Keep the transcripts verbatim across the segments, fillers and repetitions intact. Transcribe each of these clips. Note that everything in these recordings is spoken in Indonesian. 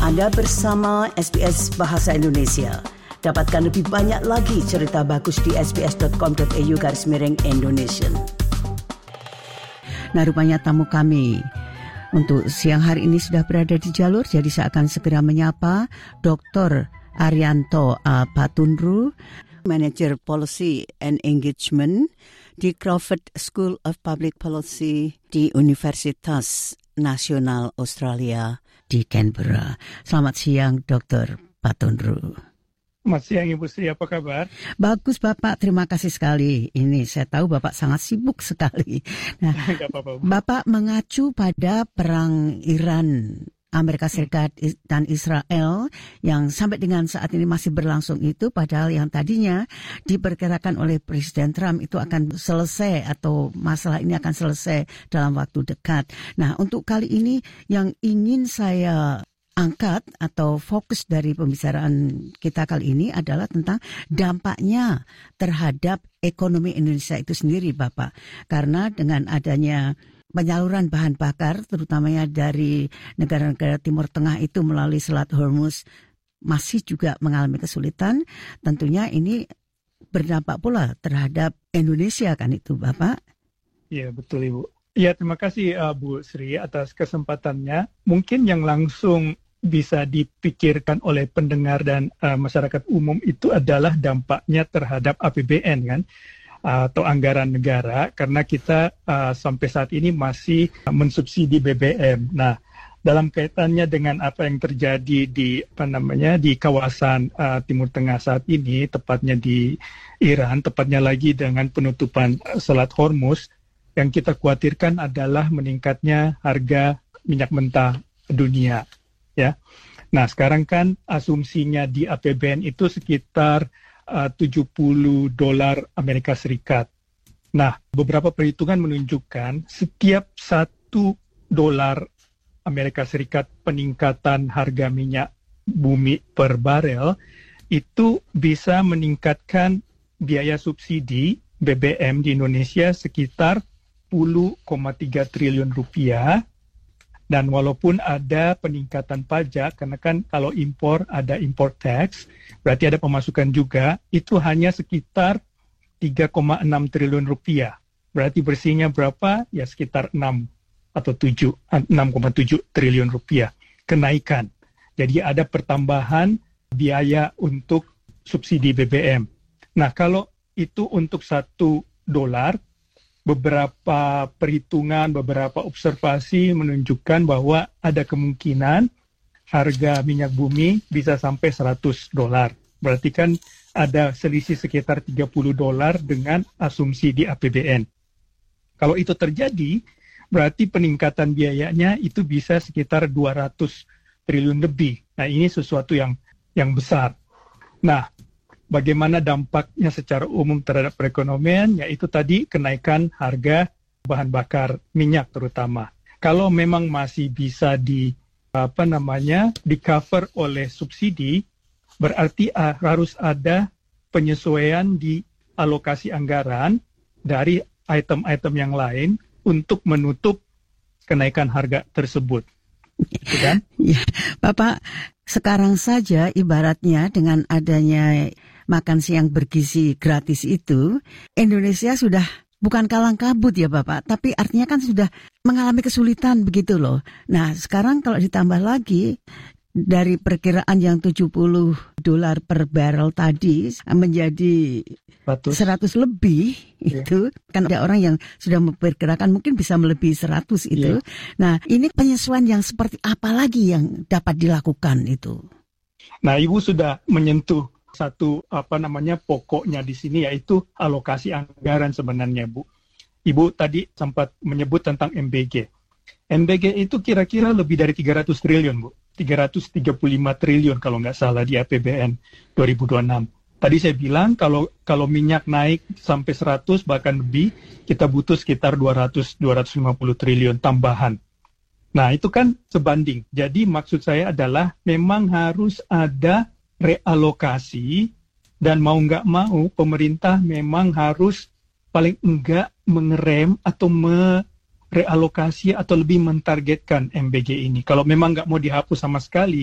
Anda bersama S B S Bahasa Indonesia. Dapatkan lebih banyak lagi cerita bagus di sbs.com.au garis miring Indonesian. Nah, rupanya tamu kami untuk siang hari ini sudah berada di jalur, jadi saya akan segera menyapa Doktor Arianto A. Patundru, Manager Policy and Engagement di Crawford School of Public Policy di Universitas Nasional Australia di Canberra. Selamat siang, Doktor Patundru. Selamat siang, Ibu Sri. Apa kabar? Bagus, Bapak. Terima kasih sekali. Ini saya tahu Bapak sangat sibuk sekali. Nah, apa-apa, Bapak mengacu pada perang Iran, Amerika Serikat dan Israel yang sampai dengan saat ini masih berlangsung itu, padahal yang tadinya diperkirakan oleh Presiden Trump itu akan selesai atau masalah ini akan selesai dalam waktu dekat. Nah, untuk kali ini yang ingin saya angkat atau fokus dari pembicaraan kita kali ini adalah tentang dampaknya terhadap ekonomi Indonesia itu sendiri, Bapak. Karena dengan adanya penyaluran bahan bakar, terutamanya dari negara-negara Timur Tengah itu melalui Selat Hormuz, masih juga mengalami kesulitan. Tentunya ini berdampak pula terhadap Indonesia, kan itu, Bapak? Iya, betul, Ibu. Ya, terima kasih uh, Bu Sri atas kesempatannya. Mungkin yang langsung bisa dipikirkan oleh pendengar dan uh, masyarakat umum itu adalah dampaknya terhadap A P B N, kan? Atau anggaran negara, karena kita uh, sampai saat ini masih mensubsidi B B M. Nah, dalam kaitannya dengan apa yang terjadi di apa namanya di kawasan uh, Timur Tengah saat ini, tepatnya di Iran, tepatnya lagi dengan penutupan uh, Selat Hormuz, yang kita khawatirkan adalah meningkatnya harga minyak mentah dunia, ya. Nah, sekarang kan asumsinya di A P B N itu sekitar Uh, tujuh puluh dolar Amerika Serikat. Nah, beberapa perhitungan menunjukkan setiap satu dolar Amerika Serikat peningkatan harga minyak bumi per barel itu bisa meningkatkan biaya subsidi B B M di Indonesia sekitar sepuluh koma tiga triliun rupiah. Dan walaupun ada peningkatan pajak, karena kan kalau impor ada import tax, berarti ada pemasukan juga, itu hanya sekitar tiga koma enam triliun rupiah. Berarti bersihnya berapa? Ya sekitar enam atau tujuh, enam koma tujuh triliun rupiah kenaikan. Jadi ada pertambahan biaya untuk subsidi B B M. Nah, kalau itu untuk satu dolar, beberapa perhitungan, beberapa observasi menunjukkan bahwa ada kemungkinan harga minyak bumi bisa sampai seratus dolar. Berarti kan ada selisih sekitar tiga puluh dolar dengan asumsi di A P B N. Kalau itu terjadi, berarti peningkatan biayanya itu bisa sekitar dua ratus triliun lebih. Nah, ini sesuatu yang yang besar. Nah, bagaimana dampaknya secara umum terhadap perekonomian, yaitu tadi kenaikan harga bahan bakar minyak terutama. Kalau memang masih bisa di apa namanya di cover oleh subsidi, berarti uh, harus ada penyesuaian di alokasi anggaran dari item-item yang lain untuk menutup kenaikan harga tersebut. Gitu kan? Ya, Bapak, sekarang saja ibaratnya dengan adanya makan siang bergizi gratis itu, Indonesia sudah bukan kalang kabut ya Bapak, tapi artinya kan sudah mengalami kesulitan begitu loh. Nah, sekarang kalau ditambah lagi dari perkiraan yang tujuh puluh dolar per barrel tadi menjadi seratus lebih, yeah. Itu kan ada orang yang sudah memperkirakan mungkin bisa melebihi seratus itu. Yeah. Nah, ini penyesuaian yang seperti apa lagi yang dapat dilakukan itu? Nah, Ibu sudah menyentuh satu apa namanya pokoknya di sini, yaitu alokasi anggaran sebenarnya, Bu. Ibu tadi sempat menyebut tentang M B G. M B G itu kira-kira lebih dari tiga ratus triliun, Bu. tiga ratus tiga puluh lima triliun kalau nggak salah di A P B N dua ribu dua puluh enam. Tadi saya bilang kalau kalau minyak naik sampai seratus bahkan lebih, kita butuh sekitar dua ratus sampai dua ratus lima puluh triliun tambahan. Nah, itu kan sebanding. Jadi maksud saya adalah memang harus ada realokasi, dan mau nggak mau pemerintah memang harus paling enggak mengerem atau merealokasi atau lebih mentargetkan M B G ini. Kalau memang nggak mau dihapus sama sekali,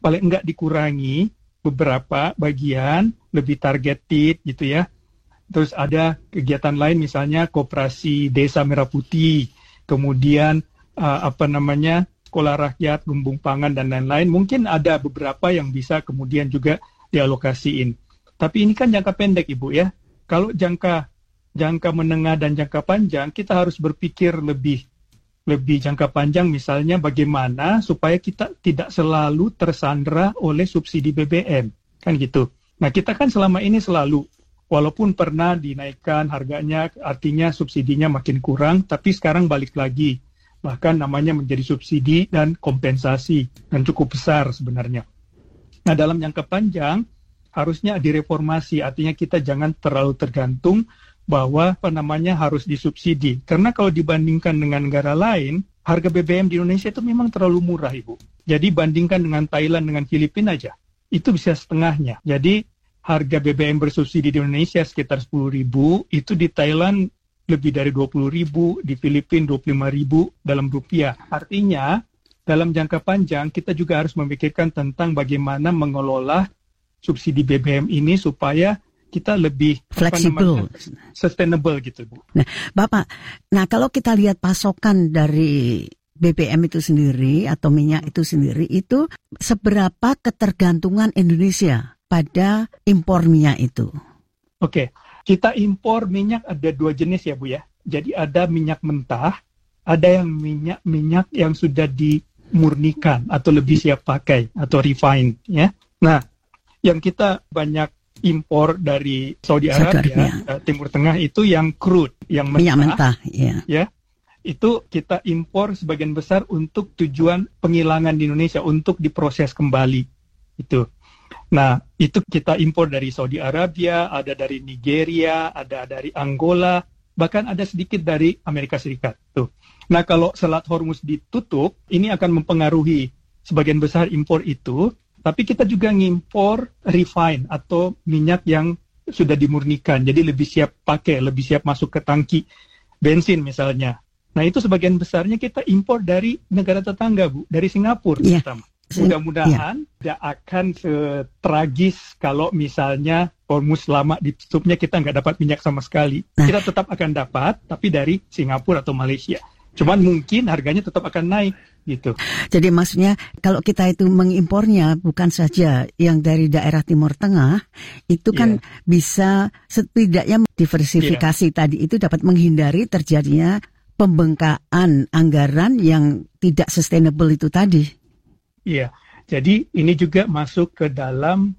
paling enggak dikurangi beberapa bagian, lebih targeted gitu ya. Terus ada kegiatan lain misalnya koperasi Desa Merah Putih, kemudian uh, apa namanya sekolah rakyat, lumbung pangan dan lain-lain. Mungkin ada beberapa yang bisa kemudian juga dialokasiin. Tapi ini kan jangka pendek Ibu ya. Kalau jangka jangka menengah dan jangka panjang kita harus berpikir lebih lebih jangka panjang, misalnya bagaimana supaya kita tidak selalu tersandra oleh subsidi B B M kan gitu. Nah kita kan selama ini selalu walaupun pernah dinaikkan harganya, artinya subsidinya makin kurang, tapi sekarang balik lagi. Bahkan namanya menjadi subsidi dan kompensasi, dan cukup besar sebenarnya. Nah, dalam jangka panjang, harusnya direformasi, artinya kita jangan terlalu tergantung bahwa apa namanya harus disubsidi. Karena kalau dibandingkan dengan negara lain, harga B B M di Indonesia itu memang terlalu murah, Ibu. Jadi bandingkan dengan Thailand, dengan Filipina aja, itu bisa setengahnya. Jadi harga B B M bersubsidi di Indonesia sekitar sepuluh ribu, itu di Thailand lebih dari dua puluh ribu, di Filipina dua puluh lima ribu dalam rupiah. Artinya, dalam jangka panjang kita juga harus memikirkan tentang bagaimana mengelola subsidi B B M ini supaya kita lebih fleksibel, sustainable gitu, Bu. Nah, Bapak, nah kalau kita lihat pasokan dari B B M itu sendiri atau minyak itu sendiri, itu seberapa ketergantungan Indonesia pada impor minyak itu? Oke, kita impor minyak ada dua jenis ya Bu ya. Jadi ada minyak mentah, ada yang minyak-minyak yang sudah dimurnikan atau lebih siap pakai atau refined ya. Nah, yang kita banyak impor dari Saudi Arabia, uh, Timur Tengah itu yang crude, yang mentah. Minyak mentah, ya. Ya. Itu kita impor sebagian besar untuk tujuan penghilangan di Indonesia, untuk diproses kembali. Itu. Nah, itu kita impor dari Saudi Arabia, ada dari Nigeria, ada dari Angola, bahkan ada sedikit dari Amerika Serikat. Tuh. Nah, kalau Selat Hormuz ditutup, ini akan mempengaruhi sebagian besar impor itu. Tapi kita juga ngimpor refine atau minyak yang sudah dimurnikan, jadi lebih siap pakai, lebih siap masuk ke tangki bensin misalnya. Nah itu sebagian besarnya kita impor dari negara tetangga, Bu, dari Singapura yeah. terutama. Mudah-mudahan yeah. tidak akan setragis kalau misalnya Hormuz lama ditutupnya kita nggak dapat minyak sama sekali. Nah. Kita tetap akan dapat, tapi dari Singapura atau Malaysia. Cuman mungkin harganya tetap akan naik gitu. Jadi maksudnya kalau kita itu mengimpornya bukan saja yang dari daerah Timur Tengah, itu kan yeah. bisa setidaknya diversifikasi yeah. tadi itu dapat menghindari terjadinya pembengkakan anggaran yang tidak sustainable itu tadi. Iya, yeah. Jadi ini juga masuk ke dalam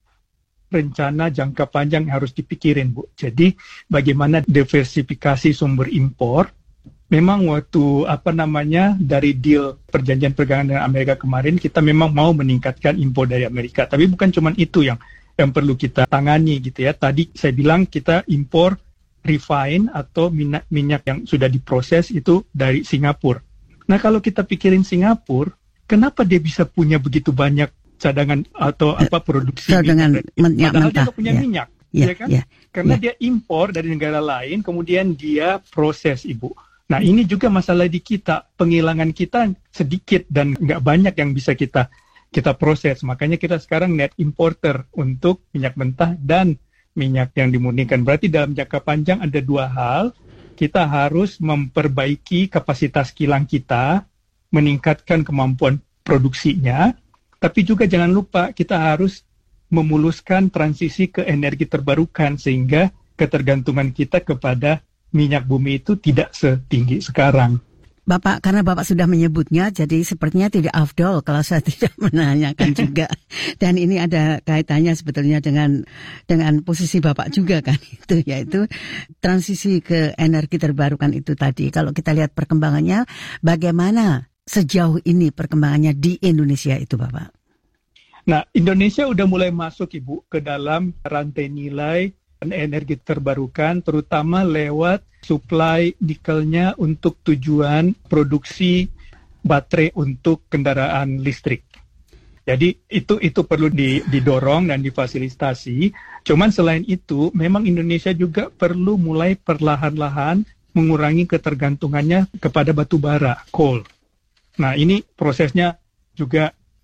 rencana jangka panjang yang harus dipikirin, Bu. Jadi bagaimana diversifikasi sumber impor. Memang waktu apa namanya dari deal perjanjian perdagangan dengan Amerika kemarin kita memang mau meningkatkan impor dari Amerika, tapi bukan cuma itu yang yang perlu kita tangani gitu ya. Tadi saya bilang kita impor refine atau minyak minyak yang sudah diproses itu dari Singapura. Nah kalau kita pikirin Singapura, kenapa dia bisa punya begitu banyak cadangan atau apa produksi cadangan minyak padahal mentah, dia punya ya. minyak, ya, ya kan? Ya, Karena ya. dia impor dari negara lain, kemudian dia proses, Ibu. Nah ini juga masalah di kita, penghilangan kita sedikit dan nggak banyak yang bisa kita kita proses. Makanya kita sekarang net importer untuk minyak mentah dan minyak yang dimurnikan. Berarti dalam jangka panjang ada dua hal, kita harus memperbaiki kapasitas kilang kita, meningkatkan kemampuan produksinya, tapi juga jangan lupa kita harus memuluskan transisi ke energi terbarukan sehingga ketergantungan kita kepada minyak bumi itu tidak setinggi sekarang. Bapak, karena Bapak sudah menyebutnya, jadi sepertinya tidak afdol kalau saya tidak menanyakan juga. Dan ini ada kaitannya sebetulnya dengan dengan posisi Bapak juga kan, itu yaitu transisi ke energi terbarukan itu tadi. Kalau kita lihat perkembangannya, bagaimana sejauh ini perkembangannya di Indonesia itu, Bapak? Nah, Indonesia udah mulai masuk, Ibu, ke dalam rantai nilai energi terbarukan, terutama lewat suplai nikelnya untuk tujuan produksi baterai untuk kendaraan listrik. Jadi itu itu perlu didorong dan difasilitasi. Cuman selain itu, memang Indonesia juga perlu mulai perlahan-lahan mengurangi ketergantungannya kepada batu bara, coal. Nah ini prosesnya juga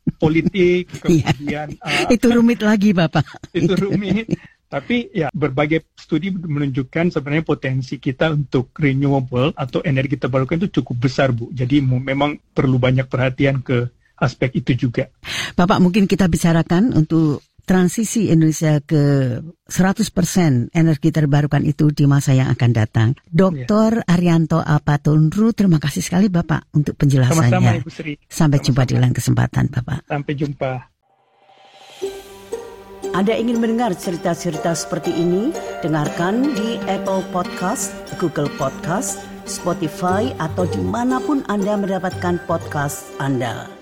politik, kemudian uh, itu rumit lagi Bapak. Itu rumit. Tapi ya berbagai studi menunjukkan sebenarnya potensi kita untuk renewable atau energi terbarukan itu cukup besar, Bu. Jadi memang perlu banyak perhatian ke aspek itu juga. Bapak, mungkin kita bicarakan untuk transisi Indonesia ke seratus persen energi terbarukan itu di masa yang akan datang. Doktor Ya. Arianto Apatundru, terima kasih sekali Bapak untuk penjelasannya. Sama-sama Ibu Sri. Sampai Sama-sama. jumpa di lain kesempatan Bapak. Sampai jumpa. Anda ingin mendengar cerita-cerita seperti ini? Dengarkan di Apple Podcast, Google Podcast, Spotify, atau dimanapun Anda mendapatkan podcast Anda.